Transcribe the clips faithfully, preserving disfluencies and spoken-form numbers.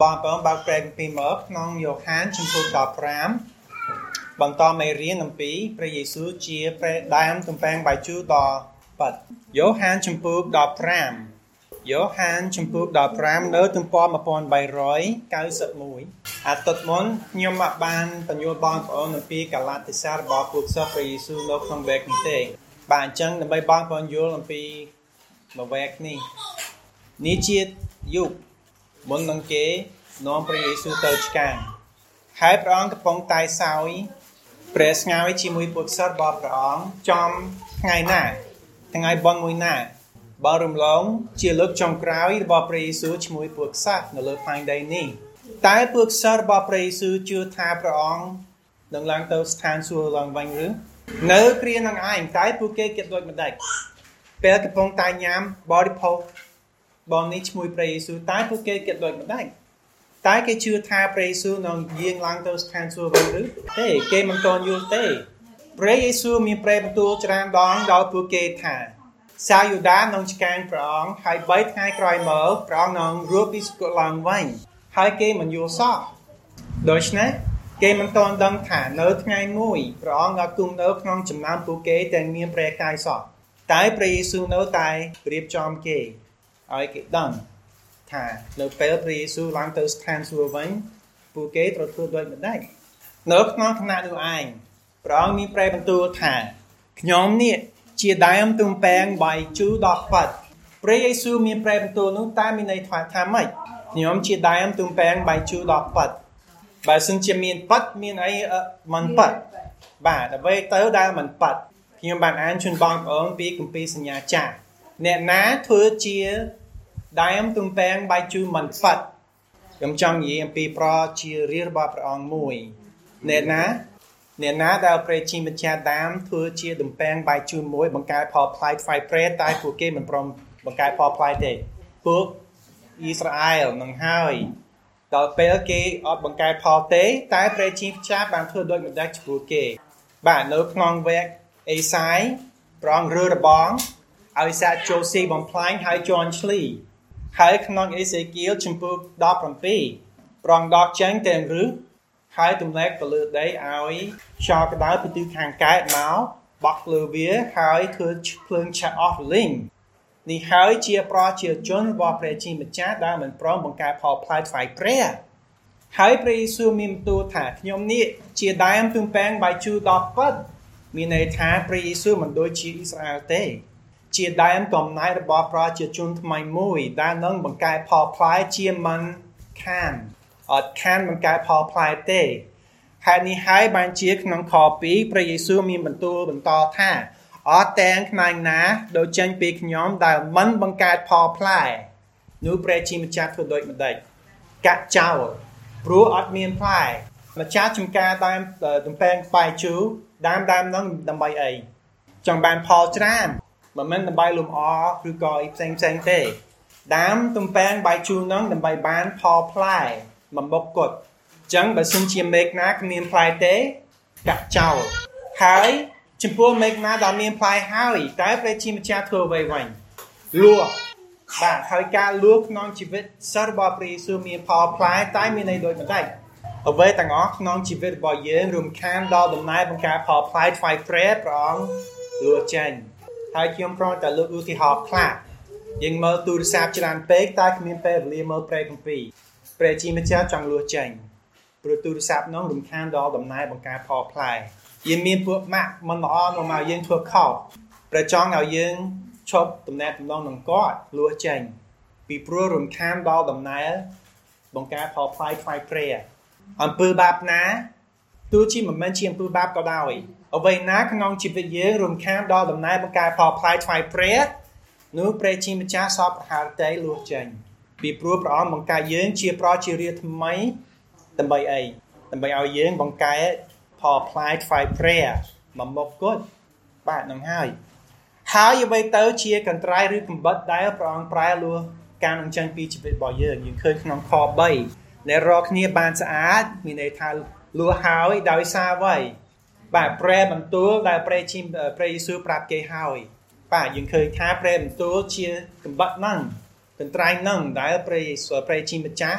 បងប្អូនបើកព្រែកពីមកក្នុងយ៉ូហានជំពូកដប់ប្រាំបន្តមេរៀនអំពីព្រះយេស៊ូវជាព្រះដើមទំពាំងបាយជូរដល់ប៉ាត់យ៉ូហានជំពូកដប់ប្រាំយ៉ូហានជំពូកដប់ប្រាំនៅទំព័រmột nghìn bảy trăm chín mươi mốtអាទិត្យមុនខ្ញុំមកបានបញ្យល់បងប្អូនអំពីកាលៈទេសៈរបស់ពួកសិស្សព្រះយេស៊ូវនៅក្នុងវគ្គនេះទេបាទអញ្ចឹងដើម្បីបងប្អូនយល់អំពីមួយវគ្គនេះនេះជាយុគមុននឹងគេនាំព្រះយេស៊ូវទៅឆ្កាងហើយព្រះអង្គកំពុងតែសោយព្រះស្ងោយជាមួយពួកសិស្សរបស់ព្រះអង្គចំថ្ងៃណាថ្ងៃបុណ្យមួយណាបើរំលងជាលើកចុងក្រោយរបស់ព្រះយេស៊ូវជាមួយពួកសិស្សនៅលើផែនដីនេះតែពួកសិស្សរបស់ព្រះយេស៊ូវជឿថាព្រះអង្គនឹងឡើងទៅស្ថានសួគ៌ឡើងវិញឬនៅគ្រានឹងឯងតែពួកគេគិតដូចម្ដេចពេលកំពុងតែញ៉ាំបរិភោគបងនេះជាមួយព្រះយេស៊ូវតែពួកគេគិតដូចម្ដេចតែគេជឿថាព្រះយេស៊ូវនឹងយាងឡើងទៅស្ថានសួគ៌វិញឬទេគេមិនទាន់យល់ទេព្រះយេស៊ូវមានព្រះបន្ទូលច្រើនដងដល់ពួកគេថាសាយូដានឹងឆ្កាងព្រះអង្គហើយបីថ្ងៃក្រោយមកព្រះអង្គនឹងរស់ពីសគត់ឡើងវិញហើយគេមិនយល់សោះដូច្នេះគេមិនទាន់ដឹងថានៅថ្ងៃមួយព្រះអង្គនឹងគង់នៅក្នុងចំណោមពួកគេតែមានព្រះកាយសោះតែព្រះយេស៊ូវនៅតែរៀបចំគេឲ្យគេដឹងថានៅពេលព្រះយេស៊ូវឡើងទៅស្ថានសួគ៌វិញពួកគេត្រូវធ្វើដូចម្ដេចនៅក្នុងគណៈនោះឯងព្រះអង្គមានព្រះបន្ទូលថាខ្ញុំនេះជាដើមទំពាំងបាយជូរដល់ប៉ាត់ព្រះយេស៊ូវមានព្រះបន្ទូលនោះតែមានន័យថាថាម៉េចខ្ញុំជាដើមទំពាំងបាយជូរដល់ប៉ាត់បើសិនជាមានប៉ាត់មានអីមិនប៉ាត់បាទអ្វីទៅដែលមិនប៉ាត់ខ្ញុំបានអានជូនបងប្អូនពីគម្ពីរសញ្ញាចាស់អ្នកណាធ្វើជាដើមទំពាំងបាយជូរមិនប៉ាត់ខ្ញុំចង់និយាយអំពីប្រជារារបស់ព្រះអង្គមួយអ្នកណាអ្នកណាដែលព្រះជាម្ចាស់ដើមធ្វើជាទំពាំងបាយជូរមួយបង្កើតផលផ្លែថ្វាយព្រះតែពួកគេមិនព្រមបង្កើតផលផ្លែទេពួកអ៊ីស្រាអែលនឹងហើយដល់ពេលគេអត់បង្កើតផលទេតែព្រះជាម្ចាស់បានធ្វើដូចម្ដេចចំពោះគេបាទនៅក្នុងវគ្គអេសាយព្រះអង្គរើរបងឲ្យសាចូលស៊ីបំផ្លាញហើយជន់ឈ្លីហើយក្នុងអេសេគៀលចំពោះដប់ប្រាំពីរព្រះអង្គដកចេញទាំងឫសហើយទម្លាក់ទៅលើដីឲ្យខ្យល់ក្តៅពីទិសខាងកើតមកបក់លើវាហើយធ្វើភ្លើងឆេះអស់លីងនេះហើយជាប្រជាជនរបស់ព្រះជាម្ចាស់ដែលមិនព្រមបង្កើតផលផ្លែថ្វាយព្រះហើយព្រះយេស៊ូវមានបន្ទូលថាខ្ញុំនេះជាដើមទំពាំងបាយជូរដល់ប៉ាត់មានន័យថាព្រះយេស៊ូវមិនដូចជាអ៊ីស្រាអែលទេជាដើមកំណើតរបស់ប្រជាជនថ្មីមួយដែលនឹងបង្កើតផលផ្លែជាមិនខានអត់ខានបង្កើតផលផ្លែទេហើយនេះហើយបានជាក្នុងខពីរព្រះយេស៊ូវមានបន្ទូលបន្តថាអត់តែងខ្នែងណាដូចចេញពីខ្ញុំដែលមិនបង្កើតផលផ្លែនោះព្រះជាម្ចាស់ធ្វើដូចម្ដេចកាត់ចោលព្រោះអត់មានផ្លែម្ចាស់ចំការដើមទំពាំងបាយជូរដើមដើមនឹងដើម្បីអីចង់បានផលច្រើនមិនមែនដើម្បីលំអឬក៏អីផ្សេងផ្សេងទេដើមទំពាំងបាយជូរនឹងដើម្បីបានផលផ្លែមកមុខគត់អញ្ចឹងបើសិនជាមេឃណាគ្មានផ្លែទេកាត់ចោលហើយចំពោះមេឃណាដែលមានផ្លែហើយតែព្រះជាម្ចាស់ធ្វើអ្វីវិញលួសបាទហើយការលួសក្នុងជីវិតសិស្សរបស់ព្រះយេស៊ូវមានផលផ្លែតែមានន័យដូចម្ដេចអ្វីទាំងអស់ក្នុងជីវិតរបស់យើងរួមខានដល់ដំណើរបង្កើតផលផ្លែថ្វាយព្រះព្រះអង្គលួសចេញហើយខ្ញុំគ្រាន់តែលើកឧទាហរណ៍ខ្លះយើងមើលទូរស័ព្ទច្រើនពេកតែគ្មានពេលវេលាមើលព្រះគម្ពីរព្រះជាម្ចាស់ចង់លួសចេញព្រោះទូរស័ព្ទនោះរំខានដល់ដំណើរបង្កើតផលផ្លែយើងមានពួកម៉ាក់មិនល្អមកមកយើងធ្វើខុសព្រះចង់ឲ្យយើងឈប់តំណែងតំណងនឹងគាត់លួសចេញពីព្រោះរំខានដល់ដំណើរបង្កើតផលផ្លែថ្វាយព្រះអំពើបាបណាទោះជាមិនមែនជាអំពើបាបក៏ដោយអ្វីណាក្នុងជីវិតយើងរំខានដល់ដំណើរបង្កើតផលផ្លែថ្វាយព្រះនោះព្រះជាម្ចាស់សពប្រហារតែលួសចេញពីព្រោះព្រះអង្គបង្កើតយើងជាប្រជារាស្ត្រថ្មីដើម្បីអីដើម្បីឲ្យយើងបង្កើតផលផ្លែថ្វាយព្រះមកមុខគត់បាទនឹងហើយហើយអ្វីទៅជាកន្ត្រៃឬកំបិតដែលព្រះអង្គប្រែលួសការនឹងចេញពីជីវិតរបស់យើងយើងឃើញក្នុងខបីដែលរកគ្នាបានស្អាតមានន័យថាលួសហើយដោយសារអ្វីបាទព្រះបន្ទូលដែលព្រះជាព្រះយេស៊ូវប្រាប់គេហើយបាទយើងឃើញថាព្រះបន្ទូលជាកំបិតហ្នឹងកន្ត្រៃហ្នឹងដែលព្រះយេស៊ូវព្រះជាម្ចាស់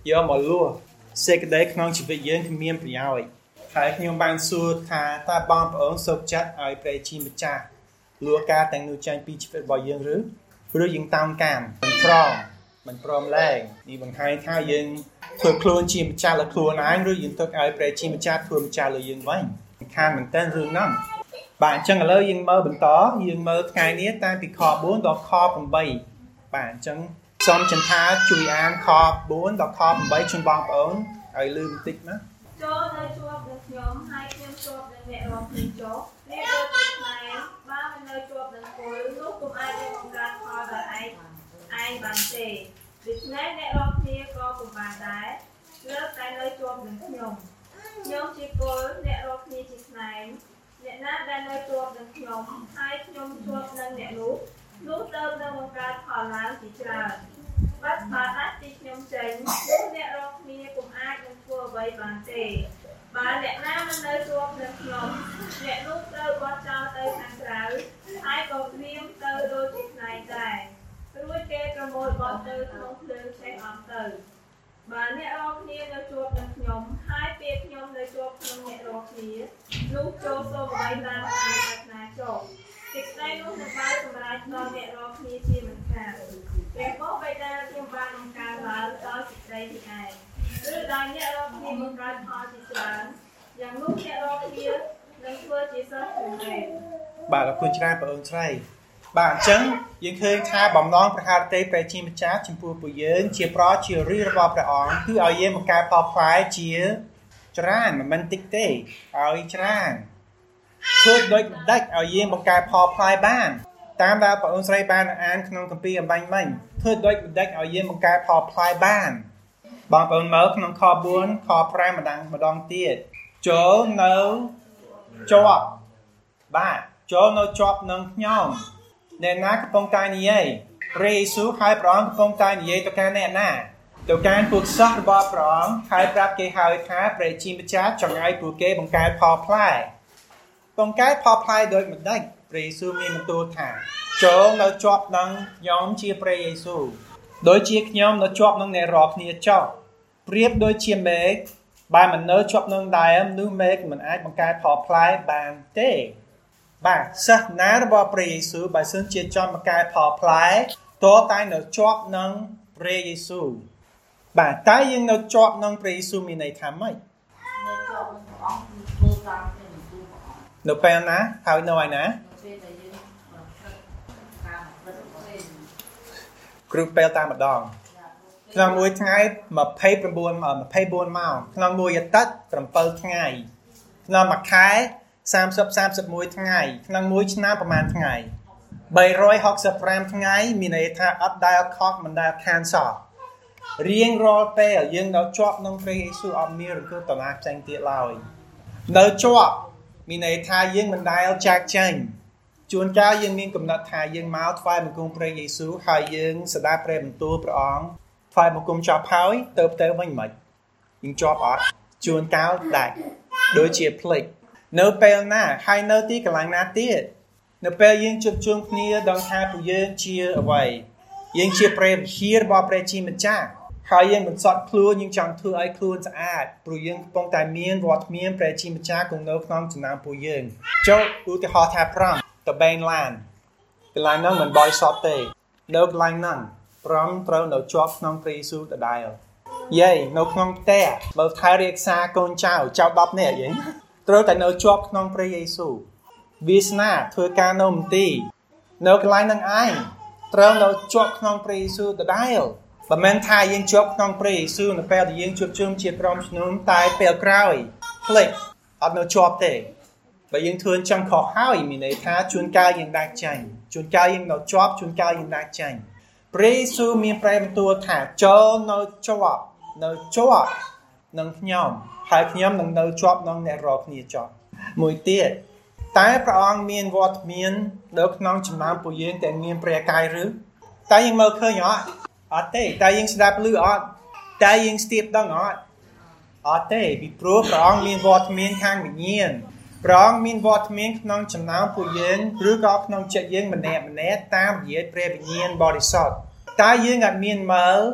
យកមកលួសេចក្តីក្នុងជីវិតយើងគឺមានប្រយោជន៍ហើយខ្ញុំបានសួរថាតើបងប្អូនសុខចិត្តឲ្យព្រះជាម្ចាស់លួការទាំងនោះចេញពីជីវិតរបស់យើងឬឬយើងតាមកាមមិនព្រមមិនព្រមលែងនេះបង្ហាញថាយើងធ្វើខ្លួនជាម្ចាស់លើខ្លួនឯងឬយើងទុកឲ្យព្រះជាម្ចាស់ធ្វើម្ចាស់លើយើងវិញខានមែនតើរឿងហ្នឹងបាទអញ្ចឹងឥឡូវយើងមើលបន្តយើងមើលថ្ងៃនេះតាំងពីខbốnដល់ខeightបាទអញ្ចឹងសូមចន្ទថាជួយអានខfourដល់ខeightជូនបងប្អូនឲ្យលឺបន្តិចណាចូលនៅជាប់នឹងខ្ញុំហើយខ្ញុំជាប់នឹងអ្នករងគ្នាចុះរៀបដូចជាផ្នែកបើមិននៅជាប់នឹងគល់នោះគុំអាចនឹងបង្កើតផលដល់ឯងឯងបានទេដូច្នេះអ្នករងគ្នាក៏ពុំបានដែរលើកតែនៅជាប់នឹងខ្ញុំខ្ញុំជាគល់អ្នករងគ្នាជាផ្នែកអ្នកណាដែលនៅជាប់នឹងខ្ញុំហើយខ្ញុំជាប់នឹងអ្នកនោះនោះទៅនឹងបង្កើតផលឡើងជាច្រើនបាត់បើដាច់ពីខ្ញុំចេញនោះអ្នករកគ្នាពុំអាចនឹងធ្វើអ្វីបានទេបើអ្នកណាមិននៅជាប់នឹងខ្ញុំអ្នកនោះត្រូវបោះចោលទៅខាងក្រៅហើយក៏ព្រាមទៅដូចជាផ្នែកដែររួចគេប្រមូលបោះទៅក្នុងភ្លើងឆេះអស់ទៅបើអ្នករកគ្នានៅជាប់នឹងខ្ញុំហើយពេលខ្ញុំនៅជាប់ក្នុងអ្នករកគ្នានោះចូលសូមអ្វីតាមការប្រាថ្នាចុះសេចក្តីនោះនឹងបានសម្រេចដល់អ្នករកគ្នាជាមិនខានព្រះបបិតាខ្ញុំបានបង្កើតឡើងដោយសេចក្តីនេះឯងឬដោយអ្នករកគ្នាបង្កើតផលជាច្រើនយ៉ាងនោះអ្នករកគ្នានឹងធ្វើជាសិស្សជំនឿបាទអរគុណច្រើនបងអូនស្រីបាទអញ្ចឹងយើងឃើញថាបំណងព្រះハរតីព្រះជាម្ចាស់ចំពោះពួកយើងជាប្រជារីរបស់ព្រះអង្គគឺឲ្យយើងបង្កើតផលផ្លែជាច្រើនមិនមែនតិចទេឲ្យច្រើនធ្វើដូចដាច់ឲ្យយើងបង្កើតផលផ្លែបានតាមដែលបងអូនស្រីបានអានក្នុងគម្ពីរអំបញ្ញមិញធ្វើដូចដាច់ឲ្យយើងបង្កើតផលផ្លែបានបងប្អូនមើលក្នុងខfourខfiveម្ដងម្ដងទៀតចូលនៅជាប់បាទចូលនៅជាប់នឹងខ្ញុំអ្នកណាកំពុងតែនិយាយព្រះយេស៊ូវហើយព្រះអង្គកំពុងតែនិយាយទៅកាន់អ្នកណាទៅកាន់ពួកសិស្សរបស់ព្រះអង្គហើយប្រាប់គេហើយថាព្រះជាម្ចាស់ចង់ឲ្យពួកគេបង្កើតផលផ្លែបង្កើតផលផ្លែដោយមិនដាច់ព្រះយេស៊ូវមានបន្ទូលថាចូលនៅជាប់នឹងខ្ញុំជាព្រះយេស៊ូវដូចជាខ្ញុំនៅជាប់នឹងអ្នករាល់គ្នាចោះប្រៀបដូចជាមេឃបើមិននៅជាប់នឹងដើមនោះមេឃមិនអាចបង្កើតផលផ្លែបានទេបាទសាសនារបស់ព្រះយេស៊ូវបើសិនជាចង់បង្កើតផលផ្លែតើតែនៅជាប់នឹងព្រះយេស៊ូវបាទតែយើងនៅជាប់នឹងព្រះយេស៊ូវមានន័យថាម៉េចនៅជាប់នឹងព្រះអង្គគឺធ្វើតាមព្រះបន្ទូលព្រះអង្គនៅពេលណាហើយនៅឯណាពេលដែលយើងតាមព្រះបន្ទូលគ្រប់ពេលតាមម្ដងក្នុងមួយថ្ងៃtwenty-nine twenty-fourម៉ោងក្នុងមួយអាទិត្យsevenថ្ងៃក្នុងមួយខែthirty 31ថ្ងៃក្នុងមួយឆ្នាំប្រហែលថ្ងៃthree hundred sixty-fiveថ្ងៃមានន័យថាអត់ដែលខកមិនដែលខានសោះរៀងរាល់ពេលយើងនៅជាប់នឹងព្រះយេស៊ូវអត់មានរង្គើតណាផ្សេងទៀតឡើយនៅជាប់មានន័យថាយើងមិនដែលចាកចេញជួនកាលយើងមានកំណត់ថាយើងមកថ្វាយបង្គំព្រះយេស៊ូវហើយយើងស្ដាប់ព្រះបន្ទូលព្រះអង្គថ្វាយបង្គំចប់ហើយទៅទៅវិញមិនយើងជាប់អត់ជួនកាលដាច់ដូចជាភ្លេចនៅពេលណាហើយនៅទីកន្លែងណាទៀតនៅពេលយើងជួបជុំគ្នាដឹងថាពួកយើងជាអ្វីយើងជាព្រះវិហាររបស់ព្រះជាម្ចាស់ហើយយើងមិនសត់ខ្លួនយើងចង់ធ្វើឲ្យខ្លួនស្អាតព្រោះយើងកំពុងតែមានវត្តមានព្រះជាម្ចាស់គង់នៅក្នុងចំណោមពួកយើងចូលឧទាហរណ៍ថាប្រាំតបេងឡានកន្លែងហ្នឹងមិនបរិសុទ្ធទេនៅកន្លែងហ្នឹងប្រាំត្រូវនៅជាប់ក្នុងព្រះយេស៊ូវដដែលយាយនៅក្នុងផ្ទះបើថែរក្សាកូនចៅចៅtenនាក់យាយត្រូវតែនៅជាប់ក្នុងព្រះយេស៊ូវវាសនាធ្វើការនៅមន្ទីរនៅកន្លែងហ្នឹងឯងត្រូវនៅជាប់ក្នុងព្រះយេស៊ូវដដែលបើមិនថាយើងជាប់ក្នុងព្រះយេស៊ូវនៅពេលដែលយើងជួបជុំជាក្រុមជំនុំតែពេលក្រោយផ្លេចអត់នៅជាប់ទេបើយើងធ្វើចឹងខុសហើយមានន័យថាជួនកាលយើងដាច់ចាញ់ជួនកាលយើងនៅជាប់ជួនកាលយើងដាច់ចាញ់ព្រះយេស៊ូវមានព្រះបន្ទូលថាចូលនៅជាប់នៅជាប់នឹងខ្ញុំហើយខ្ញុំនឹងនៅជាប់នឹងអ្នករាល់គ្នាចោះមួយទៀតតែព្រះអង្គមានវត្តមាននៅក្នុងចំណោមពួកយើងដែលមានព្រះកាយឬតែយើងមើលឃើញអត់អត់ទេតែយើងស្ដាប់ឮអត់តែយើងស្ទាបដឹងអត់អត់ទេពីព្រោះព្រះអង្គមានវត្តមានខាងវិញ្ញាណព្រះអង្គមានវត្តមានក្នុងចំណោមពួកយើងឬក៏ក្នុងចិត្តយើងម្នាក់ម្នាក់តាមរយៈព្រះវិញ្ញាណបរិសុទ្ធតែយើងអាចមានមើល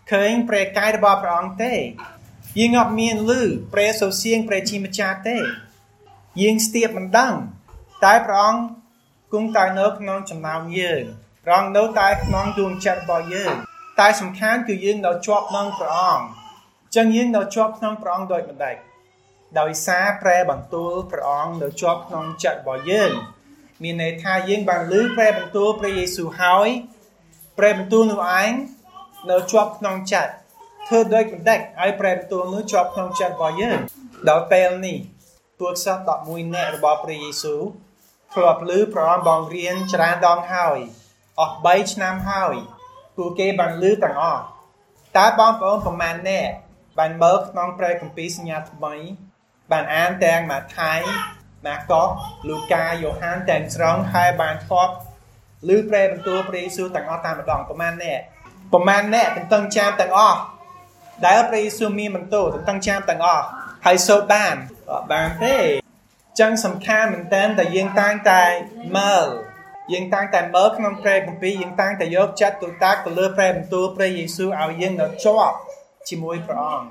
ឃើញព្រះកាយរបស់ព្រះអង្គទេយើងអត់មានឮព្រះសូរសៀងព្រះជាម្ចាស់ទេយើងស្ទាបមិនដឹងតែព្រះអង្គគង់តែនៅក្នុងចំណោមយើងព្រះអង្គនៅតែក្នុងដួងចិត្តរបស់យើងតែសំខាន់គឺយើងនៅជាប់ក្នុងព្រះអង្គចឹងយើងនៅជាប់ក្នុងព្រះអង្គដោយមិនដាច់ដោយសារព្រះបន្ទូលព្រះអង្គនៅជាប់ក្នុងចិត្តរបស់យើងមានន័យថាយើងបានឮព្រះបន្ទូលព្រះយេស៊ូវហើយព្រះបន្ទូលនោះឯងនៅជាប់ក្នុងចិត្តធ្វើដោយមិនដាច់ឲ្យព្រះបន្ទូលនោះជាប់ក្នុងចិត្តរបស់យើងដល់ពេលនេះពួកសិស្សដប់មួយនាក់របស់ព្រះយេស៊ូវធ្លាប់ឮព្រះអង្គបង្រៀនច្រើនដងហើយអស់បីឆ្នាំហើយពួកគេបានឮទាំងអស់តើបងប្អូនប្រមាណអ្នកបានមើលក្នុងព្រះគម្ពីរសញ្ញាថ្មីបានអានទាំងម៉ាថាយម៉ាកុសលូកាយ៉ូហានទាំងស្រុងហើយបានធ្លាប់ឮព្រះបន្ទូលព្រះយេស៊ូវទាំងអស់តែម្ដងប្រមាណអ្នកប្រមាណអ្នកទន្ទឹងចាំទាំងអស់ដែលព្រះយេស៊ូវមានបន្ទូលទន្ទឹងចាំទាំងអស់ហើយសូត្របានបានទេចឹងសំខាន់មែនតើតែយើងតាំងតែមើលយើងតាំងតែមើលក្នុងព្រះគម្ពីរយើងតាំងតែយកចិត្តទុកដាក់ទៅលើព្រះបន្ទូលព្រះយេស៊ូវឲ្យយើងនៅជាប់ជាមួយព្រះអង្គ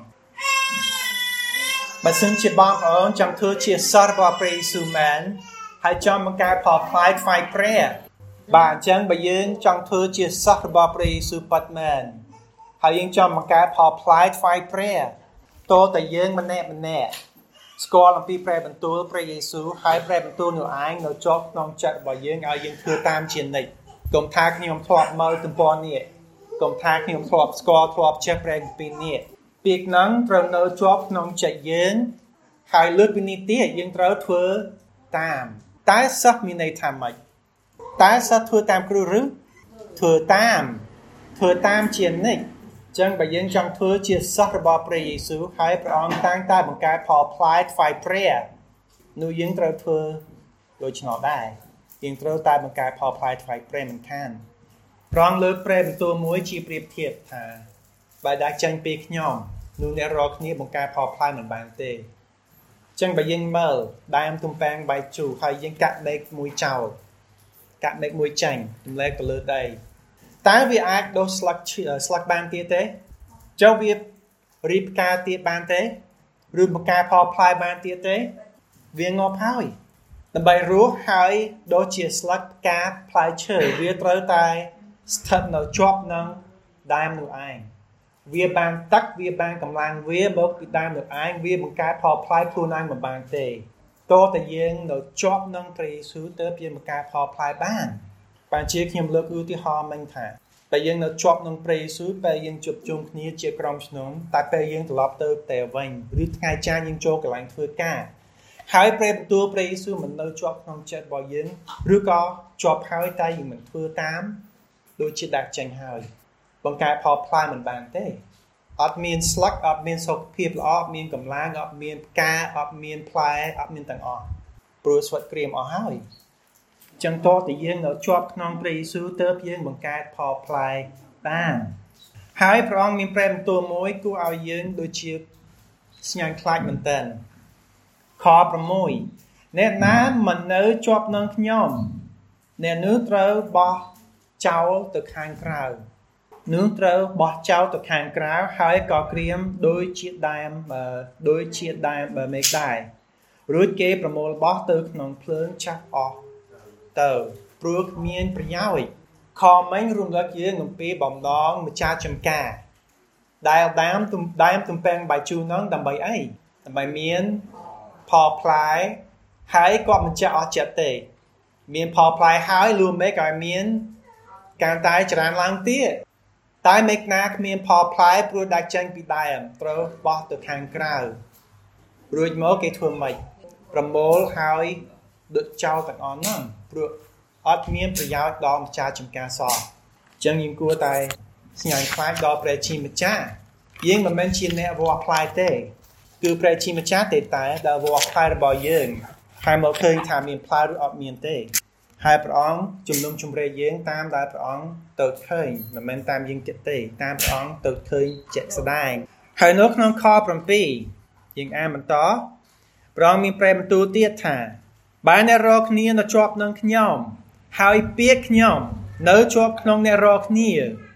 បើសិនជាបងប្អូនចង់ធ្វើជាសិស្សរបស់ព្រះយេស៊ូវមែនហើយចង់បង្កើតផលផ្លែថ្វាយព្រះបាទអញ្ចឹងបើយើងចង់ធ្វើជាសិស្សរបស់ព្រះយេស៊ូវពិតមែនហើយយើងចង់បង្កើតផលផ្លែថ្វាយព្រះតើតើយើងម្នាក់ម្នាក់ស្គាល់អំពីព្រះបន្ទូលព្រះយេស៊ូវហើយព្រះបន្ទូលនោះឯងនៅជាប់ក្នុងចិត្តរបស់យើងឲ្យយើងធ្វើតាមជានិច្ចកុំថាខ្ញុំធ្លាប់មើលទំព័រនេះកុំថាខ្ញុំធ្លាប់ស្គាល់ធ្លាប់ចេះព្រះគម្ពីរនេះពាក្យហ្នឹងត្រូវនៅជាប់ក្នុងចិត្តយើងហើយលើកពីនេះទៀតយើងត្រូវធ្វើតាមតែសិស្សមានន័យថាម៉េចតែសិស្សធ្វើតាមគ្រូឬធ្វើតាមធ្វើតាមជានិច្ចចឹងបើយើងចង់ធ្វើជាសិស្សរបស់ព្រះយេស៊ូវហើយព្រះអង្គតាំងតែបង្កើតផលផ្លែថ្វាយព្រះនោះយើងត្រូវធ្វើដូច្នោះដែរយើងត្រូវតែបង្កើតផលផ្លែថ្វាយព្រះមិនខានព្រះអង្គលើកព្រះបន្ទូលមួយជាប្រៀបធៀបថាបើដាក់ចេញពីខ្ញុំនោះអ្នករាល់គ្នាបង្កើតផលផ្លែមិនបានទេចឹងបើយើងមើលដើមទំពាំងបាយជូរហើយយើងកាត់មែកមួយចោលកាត់មែកមួយចាញ់ទម្លែកទៅលើដីតើវាអាចដុះស្លឹកស្លឹកបានទៀតទេចុះវារីផ្កាទៀតបានទេឬបង្ការផលផ្លែបានទៀតទេវាងាប់ហើយដើម្បីរស់ហើយដូចជាស្លឹកផ្កាផ្លែឈើវាត្រូវតែស្ថិតនៅជាប់នឹងដើមនោះឯងវាបានទឹកវាបានកម្លាំងវាមកពីដើមនោះឯងវាបង្កើតផលផ្លែខ្លួនឯងមិនបានទេតើតើយើងនៅជាប់នឹងព្រះយេស៊ូវទើបយើងបង្កើតផលផ្លែបានបានជាខ្ញុំលើកឧទាហរណ៍មិញថាតែយើងនៅជាប់នឹងព្រះយេស៊ូវពេលយើងជួបជុំគ្នាជាក្រុមជំនុំតែពេលយើងត្រឡប់ទៅតែវិញឬថ្ងៃចាស់យើងចូលកន្លែងធ្វើការហើយព្រះបន្ទូលព្រះយេស៊ូវមិននៅជាប់ក្នុងចិត្តរបស់យើងឬក៏ជាប់ហើយតែយើងមិនធ្វើតាមដូចជាដាក់ចេញហើយបង្កើតផលផ្លែមិនបានទេអត់មានស្លឹកអត់មានសុខភាពល្អអត់មានកម្លាំងអត់មានផ្កាអត់មានផ្លែអត់មានទាំងអស់ព្រោះស្វិតក្រៀមអស់ហើយចឹងតើតើយើងនៅជាប់ក្នុងព្រះយេស៊ូវទើបយើងបង្កើតផលផ្លែបានហើយព្រះអង្គមានព្រះបន្ទូលមួយគួរឲ្យយើងដូចជាស្ញាញ់ខ្លាចមែនតើខប្រាំមួយអ្នកណាមិននៅជាប់នឹងខ្ញុំអ្នកនោះត្រូវបោះចោលទៅខាងក្រៅនោះត្រូវបោះចោលទៅខាងក្រៅហើយក៏ក្រៀមដូចជាដើមដូចជាដើមមេឃដែររួចគេប្រមូលបោះទៅក្នុងភ្លើងចាស់អស់ទៅព្រោះគ្មានប្រយោជន៍ខមិញរំលឹកយើងអំពីបំណងម្ចាស់ចម្ការដែលដើមទំដើមទំពាំងបាយជូរនោះដើម្បីអីដើម្បីមានផលផ្លែហើយគាត់មិនចាស់អស់ចិត្តទេមានផលផ្លែហើយលួមេឃឲ្យមានការតែច្រើនឡើងទៀតតែមេឃណាគ្មានផលផ្លែព្រោះដាក់ចេញពីដើមត្រូវបោះទៅខាងក្រៅរួចមកគេធ្វើម៉េចប្រមូលហើយដុតចោលទាំងអស់ហ្នឹងព្រោះអត់មានប្រយោជន៍ដល់ម្ចាស់ចម្ការសោះអញ្ចឹងយើងគួរតែស្ញាញ់ខ្លាចដល់ព្រះជាម្ចាស់យើងមិនមែនជាអ្នកវាស់ផ្លែទេគឺព្រះជាម្ចាស់ទេតែដែលវាស់ផ្លែរបស់យើងហើយមកឃើញថាមានផ្លែឬអត់មានទេហើយព្រះអង្គជំនុំជម្រះយើងតាមដែលព្រះអង្គទៅឃើញមិនមែនតាមយើងចិត្តទេតាមព្រះអង្គទៅឃើញជាក់ស្ដែងហើយនៅក្នុងខប្រាំពីរយើងអានបន្តព្រះអង្គមានព្រះបន្ទូលទៀតថាបើអ្នករាល់គ្នានៅជាប់នឹងខ្ញុំហើយពាក្យខ្ញុំនៅជាប់ក្នុងអ្នករាល់គ្នា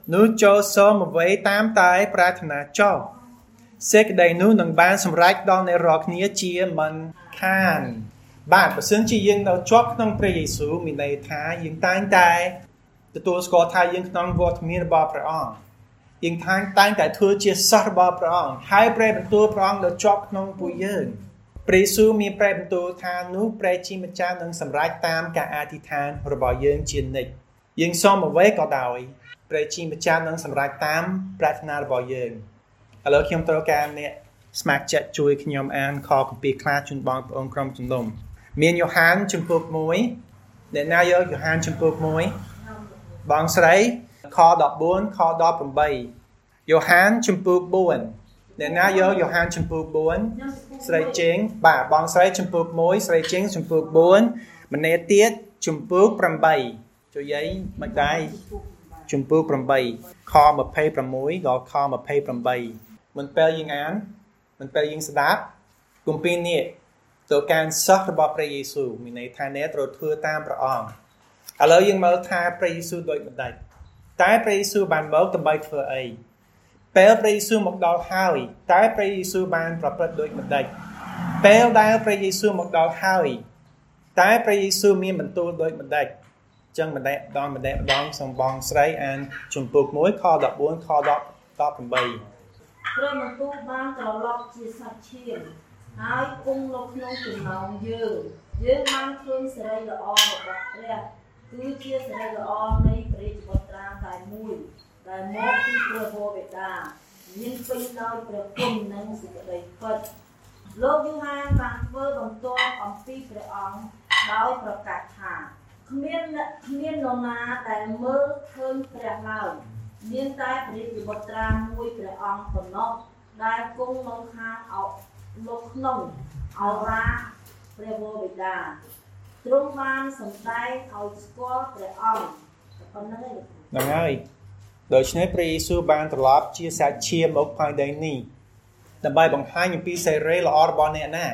នោះចូលសូមអ្វីតាមតែប្រាថ្នាចោលសេចក្តីនោះនឹងបានសម្រេចដល់អ្នករាល់គ្នាជាមិនខានបាទបើសិនជាយើងនៅជាប់ក្នុងព្រះយេស៊ូវមានន័យថាយើងតែងតែទទួលស្គាល់ថាយើងក្នុងវត្តមានរបស់ព្រះអង្គយើងតែងតែតែធ្វើជាសិស្សរបស់ព្រះអង្គហើយព្រះបន្ទូលព្រះអង្គនៅជាប់ក្នុងពួកយើងព្រះយេស៊ូវមានព្រះបន្ទូលថានោះព្រះជាម្ចាស់នឹងសម្រេចតាមការអធិដ្ឋានរបស់យើងជានិច្ចយើងសូមអ្វីក៏ដោយព្រះជាម្ចាស់នឹងសម្រេចតាមប្រាថ្នារបស់យើងឥឡូវខ្ញុំត្រូវការអ្នកស្ម័គ្រចិត្តជួយខ្ញុំអានខគម្ពីរខ្លះជូនបងប្អូនក្រុមជំនុំមានយ៉ូហានជំពូកមួយអ្នកណាយកយ៉ូហានជំពូកមួយបងស្រីខដប់បួនខដប់ប្រាំបីយ៉ូហានជំពូកបួនអ្នកណាយកយ៉ូហានជំពូកបួនស្រីជេងបាទបងស្រីជំពូកមួយស្រីជេងជំពូកបួនម្នាក់ទៀតជំពូកប្រាំបីជួយយាយមិនដែរជំពូកប្រាំបីខยี่สิบหกដល់ខยี่สิบแปดមិនពេលយើងអានមិនពេលយើងស្ដាប់គម្ពីរនេះទៅការសិស្សរបស់ព្រះយេស៊ូវមានន័យថាអ្នកត្រូវធ្វើតាមព្រះអង្គឥឡូវយើងមើលថាព្រះយេស៊ូវដូចម្ដេចតែព្រះយេស៊ូវបានមកដើម្បីធ្វើអីពេលព្រះយេស៊ូវមកដល់ហើយតែព្រះយេស៊ូវបានប្រព្រឹត្តដូចម្ដេចពេលដែលព្រះយេស៊ូវមកដល់ហើយតែព្រះយេស៊ូវមានបន្ទូលដូចម្ដេចចឹងម្ដេចម្ដងម្ដេចម្ដងសំបងស្រីអានជំពូកមួយខដប់បួនខដប់ប្រាំបីព្រះបន្ទូលបានត្រឡប់ជាសាច់ឈាមហើយគង់នៅក្នុងចំណោមយើងយើងបានឃើញសេរីល្អរបស់ព្រះគឺជាសេរីល្អនៃព្រះជីវិតត្រាតែមួយដែលមកពីព្រះវរបិតាមានពេញដោយព្រះគុណនិងសេចក្តីពិតលោកយូហានបានធ្វើបន្ទាប់អំពីព្រះអង្គដោយប្រកាសថាគ្មានគ្មាននរណាដែលមើលឃើញព្រះឡើយមានតែព្រះជីវិតត្រាមួយព្រះអង្គប៉ុណ្ណោះដែលគង់នៅខាងអោលោកក្នុងអរ៉ាព្រះវរបិតាទ្រង់បានសម្ដែងឲ្យស្គាល់ព្រះអង្គប៉ុណ្ណឹងឯងហ្នឹងហើយដូច្នេះព្រះយេស៊ូវបានត្រឡប់ជាសាច់ឈាមមកផែនដីនេះដើម្បីបង្ហាញអំពីសេរីល្អរបស់អ្នកណា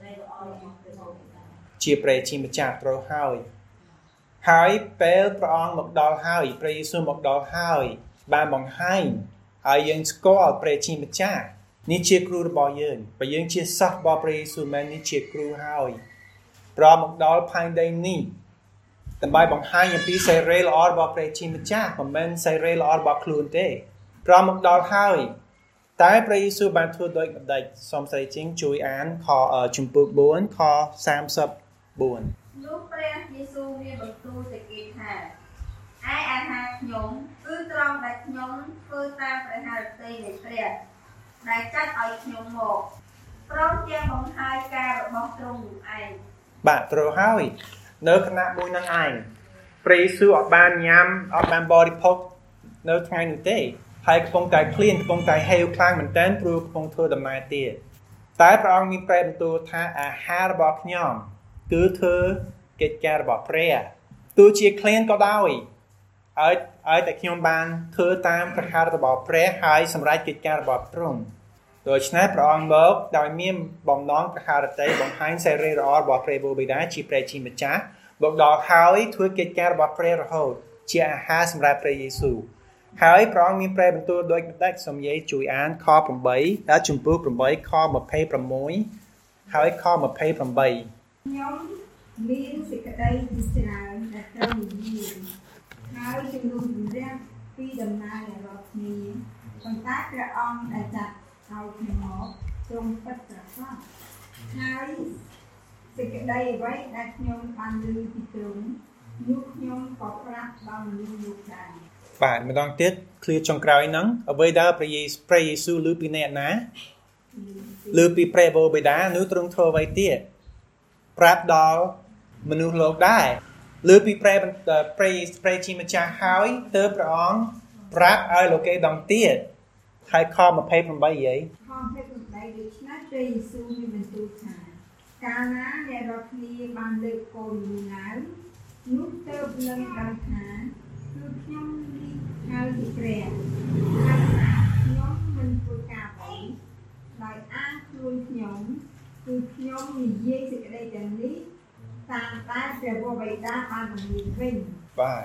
ជាព្រះជាម្ចាស់ត្រូវហើយហើយពេលព្រះអង្គមកដល់ហើយព្រះយេស៊ូវមកដល់ហើយបានបង្ហាញឲ្យយើងស្គាល់ព្រះជាម្ចាស់នេះជាគ្រូរបស់យើងបើយើងជាសិស្សរបស់ព្រះយេស៊ូវមែននេះជាគ្រូហើយព្រះមកដល់ផែនដីនេះដើម្បីបង្ហាញអំពីសេរីល្អរបស់ព្រះជាម្ចាស់មិនមែនសេរីល្អរបស់ខ្លួនទេព្រះមកដល់ហើយតែព្រះយេស៊ូវបានធ្វើដូចម្ដេចសូមស្រីជាងជួយអានខជំពូកបួនខសាមសិบบួននោះព្រះយេស៊ូវមានបន្ទូលទៅគេថាឯអាហារខ្ញុំគឺត្រង់ដែលខ្ញុំធ្វើតាមព្រះハរតីនៃព្រះដែលចាត់ឲ្យខ្ញុំមកព្រមទាំងបង្ហាញការរបស់ទ្រង់នោះឯងបាទត្រូវហើយនៅគណៈមួយនឹងឯងព្រះយេស៊ូវអត់បានញ៉ាំអត់បានបរិភោគនៅថ្ងៃនោះទេហើយកំពុងតែឃ្លានកំពុងតែហេវខ្លាំងមែនទែនព្រោះកំពុងធ្វើដំណើរទៀតតែព្រះអង្គមានព្រះបន្ទូលថាអាហាររបស់ខ្ញុំគឺធ្វើកិច្ចការរបស់ព្រះទោះជាឃ្លានក៏ដោយឲ្យឲ្យតែខ្ញុំបានធ្វើតាមព្រះハររបស់ព្រះហើយសម្រេចកិច្ចការរបស់ទ្រង់ដូច្នេះព្រះអង្គមកដោយមានបំណងព្រះハរតីបង្ហាញសេរីល្អរបស់ព្រះវរបិតាជាព្រះជាម្ចាស់មកដល់ហើយធ្វើកិច្ចការរបស់ព្រះរហូតជាអាហារសម្រាប់ព្រះយេស៊ូវហើយព្រះអង្គមានព្រះបន្ទូលដូចម្ដេចសូមយាយជួយអានខប្រាំបីដល់ជំពូកប្រាំបីខยี่สิบหกហើយខยี่สิบแปดខ្ញុំមានសេចក្តីជាច្រើនដែលត្រូវនិយាយហើយជំនុំជម្រះពីដំណើររាល់គ្នាប៉ុន្តែព្រះអង្គដែលចាត់ឲ្យខ្ញុំមកទ្រង់ពិតប្រាកដហើយសេចក្តីអ្វីដែលខ្ញុំបានឮពីទ្រង់នោះខ្ញុំក៏ប្រាប់ដល់មនុស្សលោកដែរបាទម្ដងទៀតឃ្លាចុងក្រោយហ្នឹងអ្វីដែលព្រះយេស៊ូវព្រះយេស៊ូវឮពីអ្នកណាឮពីព្រះវរបិតានោះទ្រង់ធ្វើអ្វីទៀតប្រាប់ដល់មនុស្សលោកដែរឮពីព្រះព្រះព្រះជាម្ចាស់ហើយទើបព្រះអង្គប្រាប់ឲ្យលោកគេដងទៀតហើយខยี่สิบแปดយាយខยี่สิบแปดដូច្នេះព្រះយេស៊ូវមានបន្ទូលថាកាលណាអ្នករាល់គ្នាបានលើកកូនមួយឡើងនោះទើបនឹងដឹងថាគឺខ្ញុំនេះហើយជាព្រះហើយខ្ញុំមិនធ្វើការអ្វីដោយអាងខ្លួនខ្ញុំគឺខ្ញុំនិយាយសេចក្តីទាំងនេះតាមតែព្រះវរបិតាបានបង្រៀនវិញបាទអ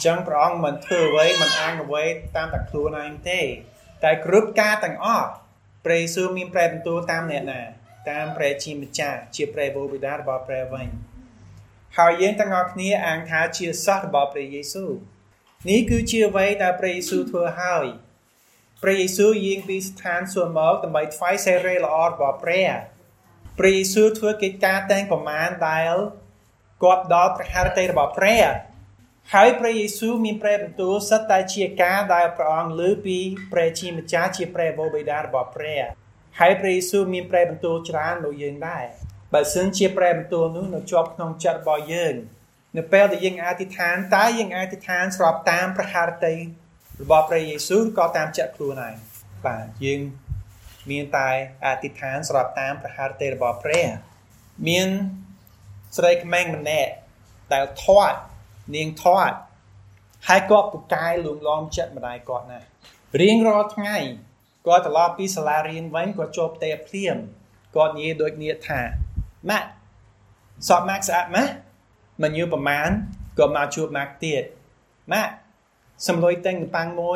ចឹងព្រះអង្គមិនធ្វើអ្វីមិនអាងអ្វីតាមតែខ្លួនឯងទេតែគ្រប់ការទាំងអស់ព្រះយេស៊ូវមានព្រះបន្ទូលតាមអ្នកណាតាមព្រះជាម្ចាស់ជាព្រះវរបិតារបស់ព្រះវិញហើយយើងទាំងអស់គ្នាអាងថាជាសិស្សរបស់ព្រះយេស៊ូវនេះគឺជាអ្វីដែលព្រះយេស៊ូវធ្វើហើយព្រះយេស៊ូវយាងពីស្ថានសួគ៌មកដើម្បីថ្វាយសេរីល្អរបស់ព្រះព្រះយេស៊ូវធ្វើកិច្ចការតែងប្រមាណដែលគាត់ដល់ព្រះハរតីរបស់ព្រះហើយព្រះយេស៊ូវមានព្រះបន្ទូលសិតតែជាការដែលព្រះអង្គលើពីព្រះជាម្ចាស់ជាព្រះវរបិតារបស់ព្រះហើយព្រះយេស៊ូវមានព្រះបន្ទូលច្រើនមកយើងដែរបើសិនជាព្រះបន្ទូលនោះនៅជាប់ក្នុងចិត្តរបស់យើងនៅពេលដែលយើងអធិដ្ឋានតើយើងអធិដ្ឋានស្របតាមព្រះハរតីរបស់ព្រះយេស៊ូវក៏តាមចិត្តខ្លួនឯងបាទយើងមានតែអធិដ្ឋានស្របតាមព្រះハរតីរបស់ព្រះមានស្រីក្មេងម្នាក់ដែលធាត់នាងធាត់ហើយគាត់ពូកែលួងលោមចិត្តម្ដាយគាត់ណារៀងរាល់ថ្ងៃគាត់ត្រឡប់ពីសាលារៀនវិញគាត់ចូលផ្ទះភ្លាមគាត់និយាយដូចនេះថាម៉ាក់សក់ម៉ាក់ស្អាតម៉ាក់មិនយូរប្រហែលគាត់មកជួបម៉ាក់ទៀតម៉ាក់សំលុយតែងនំប៉័ងមួយ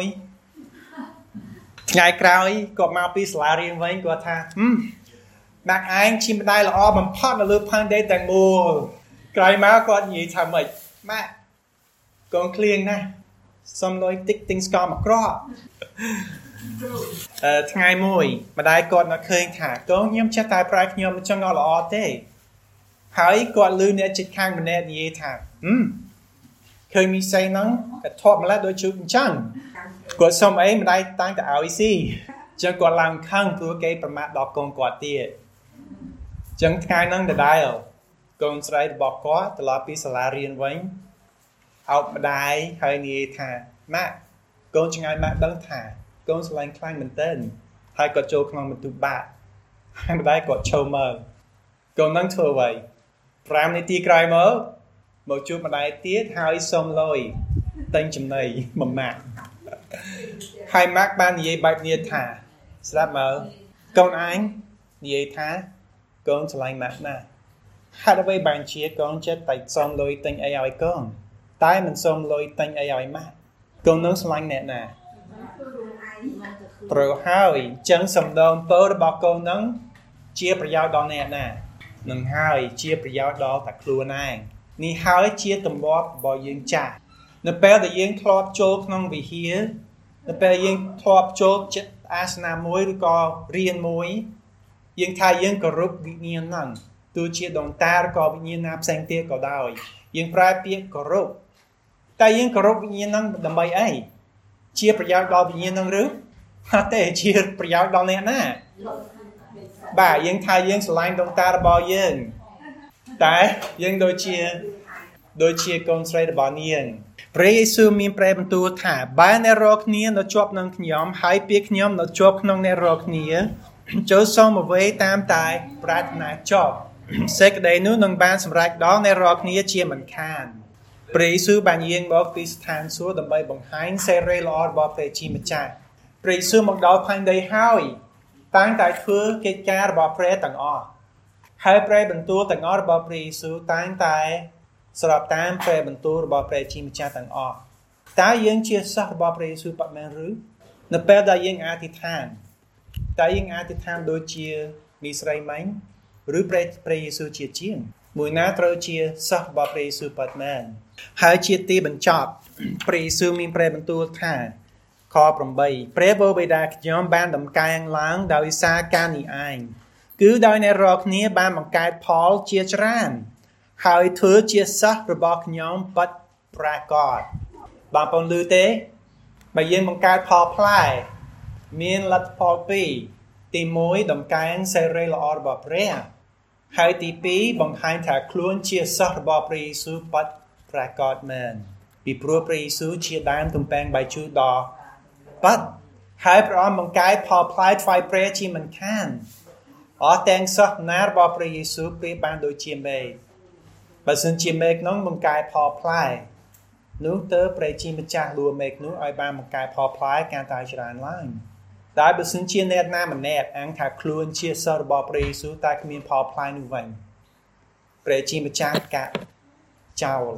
ថ្ងៃក្រោយគាត់មកពីសាលារៀនវិញគាត់ថាហឹមម៉ាក់ឯងជាម្ដាយល្អបំផុតនៅលើផែនដីទាំងមូលក្រោយមកគាត់និយាយថាម៉េចម៉ាក់កូនឃ្លៀងណាស់សំលុយតិចទិញស្ករមកក្រក់អឺថ្ងៃមួយម្ដាយគាត់មកឃើញថាកូនខ្ញុំចេះតែប្រែខ្ញុំមិនចឹងអត់ល្អទេហើយគាត់លឺអ្នកជិតខាងម្នាក់និយាយថាហឹមឃើញមីស័យហ្នឹងក៏ធាត់ម្ល៉េះដូចជូកអញ្ចឹងគាត់សុំអីម្ដាយតាំងតែឲ្យស៊ីចឹងគាត់ឡើងខឹងព្រោះគេប្រមាថដល់កូនគាត់ទៀតចឹងថ្ងៃហ្នឹងដដែលកូនស្រីរបស់គាត់ត្រឡប់ពីសាលារៀនវិញអោបម្ដាយហើយនិយាយថាម៉ាក់កូនចង្អើយម៉ាក់ដឹងថាកូនស្រឡាញ់ខ្លាំងមែនទែនហើយគាត់ចូលក្នុងបន្ទប់បាក់ហើយម្ដាយគាត់ឈរមើលកូននឹងធ្វើអ្វីប្រាំនាទីក្រោយមកមកជួបម្ដាយទៀតហើយសុំលុយទិញចំណីមួយម៉ាក់ហើយម៉ាក់បាននិយាយបែបនេះថាស្ដាប់មើលកូនឯងនិយាយថាកូនស្រឡាញ់ម៉ាក់ណាស់ហេតុអ្វីបានជាកូនចិត្តតែសុំលុយទិញអីឲ្យកូនតែមិនសុំលុយទិញអីឲ្យម៉ាក់កូននឹងស្រឡាញ់អ្នកណាត្រូវហើយអញ្ចឹងសំដងពើរបស់កូននឹងជាប្រយោជន៍ដល់អ្នកណានឹងហើយជាប្រយោជន៍ដល់តែខ្លួនឯងនេះហើយជាទម្លាប់របស់យើងចាស់នៅពេលដែលយើងធ្លាប់ចូលក្នុងវិហារនៅពេលយើងធ្លាប់ចូលចិត្តអាសនៈមួយឬក៏រៀនមួយយើងថាយើងគោរពវិញ្ញាណហ្នឹងទោះជាដូនតាឬក៏វិញ្ញាណណាផ្សេងទៀតក៏ដោយយើងប្រើពាក្យគោរពតែយើងគោរពវិញ្ញាណហ្នឹងដើម្បីអីជាប្រយោជន៍ដល់វិញ្ញាណហ្នឹងឬអត់ទេជាប្រយោជន៍ដល់អ្នកណាបាទយើងថាយើងស្រឡាញ់ដូនតារបស់យើងតែយើងដូចជាដូចជាកូនស្រីរបស់នាងព្រះយេស៊ូវមានព្រះបន្ទូលថាបើអ្នករាល់គ្នានៅជាប់នឹងខ្ញុំហើយពាក្យខ្ញុំនៅជាប់ក្នុងអ្នករាល់គ្នាចូលសូមអ្វីតាមតែប្រាថ្នាចប់សេចក្តីនោះនឹងបានសម្រេចដល់អ្នករាល់គ្នាជាមិនខានព្រះយេស៊ូវបានយាងមកពីស្ថានសួគ៌ដើម្បីបង្ហាញសេរីល្អរបស់ព្រះជាម្ចាស់ព្រះយេស៊ូវមកដល់ផែនដីហើយតាំងតែធ្វើកិច្ចការរបស់ព្រះទាំងអស់ហើយព្រះបន្ទូលទាំងអស់របស់ព្រះយេស៊ូវតាំងតែស្របតាមព្រះបន្ទូលរបស់ព្រះជាម្ចាស់ទាំងអស់តើយើងជាសិស្សរបស់ព្រះយេស៊ូវបាត់មែនឬនៅពេលដែលយើងអធិដ្ឋានតើយើងអធិដ្ឋានដូចជាមីស្រីម៉ាញ់ឬព្រះព្រះយេស៊ូវជាជាងមួយណាត្រូវជាសិស្សរបស់ព្រះយេស៊ូវបាត់មែនហើយជាទីបញ្ចប់ព្រះយេស៊ូវមានព្រះបន្ទូលថាខ8ព្រះបិតាខ្ញុំបានដំកើងឡើងដោយសារការនេះឯងគឺដោយអ្នករាល់គ្នាបានបង្កើតផលជាច្រើនហើយធ្វើជាសិស្សរបស់ខ្ញុំពិតប្រាកដបងប្អូនឮទេបើយើងបង្កើតផលផ្លែមានលទ្ធផលពីរទីមួយដំកើងសេរីល្អរបស់ព្រះហើយទីពីរបង្ហាញថាខ្លួនជាសិស្សរបស់ព្រះយេស៊ូវពិតប្រាកដមែនពីព្រោះព្រះយេស៊ូវជាដើមទំពាំងបាយជូរដ៏ពិតហើយព្រះអង្គបង្កើតផលផ្លែថ្វាយព្រះជាមិនខានអស់ទាំងសិស្សណារបស់ព្រះយេស៊ូវប្រៀបបានដូចជាមេឃបើសិនជាមេឃនោះបង្កើតផលផ្លែនោះទៅព្រះជាម្ចាស់លួមេឃនោះឲ្យបានបង្កើតផលផ្លែកាន់តែច្រើនឡើងតែបើសិនជាអ្នកណាម្នាក់អាងថាខ្លួនជាសិស្សរបស់ព្រះយេស៊ូវតែគ្មានផលផ្លែនោះវិញព្រះជាម្ចាស់កាត់ចោលហ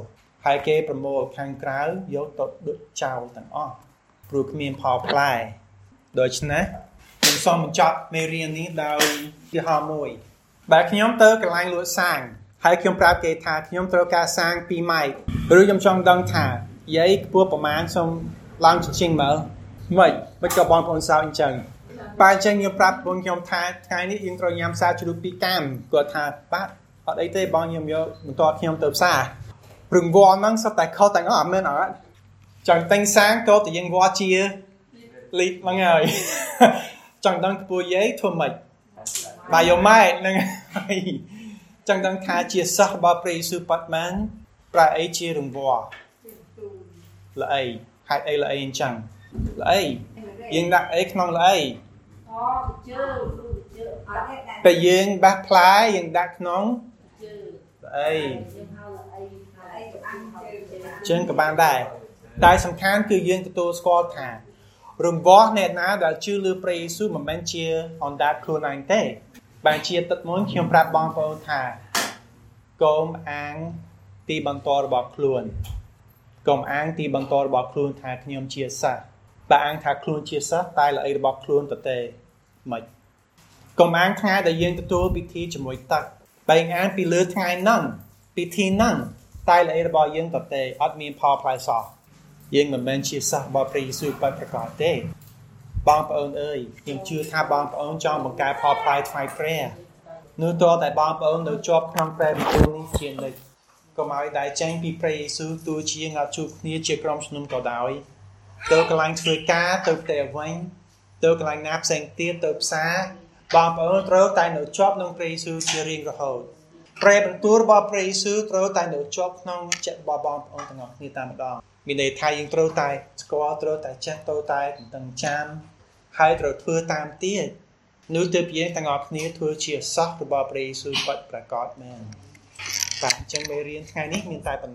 ហើយគេប្រមូលខាងក្រៅយកទៅដុតចោលទាំងអស់ព្រោះគ្មានផលផ្លែដូច្នេះខ្ញុំសូមបញ្ចប់មេរៀននេះដោយឧទាហរណ៍មួយបើខ្ញុំទៅកន្លែងលក់សាំងហើយខ្ញុំប្រាប់គេថាខ្ញុំត្រូវការសាំងពីរម៉ែត្រឬខ្ញុំចង់ដឹងថាយាយខ្ពស់ប្រមាណសូមឡើងជញ្ជាំងមើលមិនមិនក៏បងប្អូនសៅអញ្ចឹងបើអញ្ចឹងខ្ញុំប្រាប់បងខ្ញុំថាថ្ងៃនេះយើងត្រូវញ៉ាំសាជ្រូកពីរកាំគាត់ថាបាទអត់អីទេបងខ្ញុំយកបន្ទាត់ខ្ញុំទៅផ្សារព្រឹងវល់ហ្នឹងសុទ្ធតែខុសទាំងអស់អត់មែនអត់ចង់ទិញសាំងក៏តែយើងវល់ជាលីតហ្នឹងហើយចង់ដឹងខ្ពស់យាយធ្វើម៉េចបាយយកម៉ែហ្នឹងហើយចង់ដឹងថាជាសិស្សរបស់ព្រះយេស៊ូវប៉ាត់ម៉ានប្រែអីជារង្វាស់ល្អីហេតុអីល្អីអញ្ចឹងល្អីយើងដាក់អីក្នុងល្អីអូជើជើអត់ទេពេលយើងបាក់ផ្លែយើងដាក់ក្នុងជើល្អីយើងហៅល្អីល្អីជើងក៏បានដែរតែសំខាន់គឺយើងទទួលស្គាល់ថារង្វាស់អ្នកណាដែលជឿលើព្រះយេស៊ូវមិនមែនជាអណ្ដាតខ្លួនឯងទេបើជាទឹកមុនខ្ញុំប្រាប់បងប្អូនថាកុំអាងទីបន្តរបស់ខ្លួនកុំអាងទីបន្តរបស់ខ្លួនថាខ្ញុំជាសិស្សបើអាងថាខ្លួនជាសិស្សតែល្អីរបស់ខ្លួនទៅទេមិនកុំអាងថ្ងៃដែលយើងទទួលពិធីជាមួយទឹកបើអាងពីលើថ្ងៃហ្នឹងពិធីហ្នឹងតែល្អីរបស់យើងទៅទេអត់មានផលផ្លែសោះយើងមិនមែនជាសិស្សរបស់ព្រះយេស៊ូវពិតប្រាកដទេបងប្អូនអើយខ្ញុំជឿថាបងប្អូនចង់បង្កើតផលផ្លែថ្វាយព្រះនោះតើតែបងប្អូននៅជាប់ក្នុងព្រះបន្ទូលនេះជានិច្ចកុំឲ្យដែលចេញពីព្រះយេស៊ូវទោះជាងាត់ជួបគ្នាជាក្រុមជំនុំក៏ដោយទៅកន្លែងធ្វើការទៅផ្ទះវិញទៅកន្លែងណាផ្សេងទៀតទៅផ្សារបងប្អូនត្រូវតែនៅជាប់នឹងព្រះយេស៊ូវជារៀងរហូតព្រះបន្ទូលរបស់ព្រះយេស៊ូវត្រូវតែនៅជាប់ក្នុងចិត្តរបស់បងប្អូនទាំងអស់គ្នាតែម្ដងមានន័យថាយើងត្រូវតែស្គាល់ត្រូវតែចេះត្រូវតែដឹងចាំហើយត្រូវធ្វើតាមទៀតនោះទើបយើងទាំងអស់គ្នាធ្វើជាសិស្សរបស់ព្រះយេស៊ូវពិតប្រាកដមែនបាទអញ្ចឹងមេរៀនថ្ងៃនេះមានតែប៉ុណ្ណឹង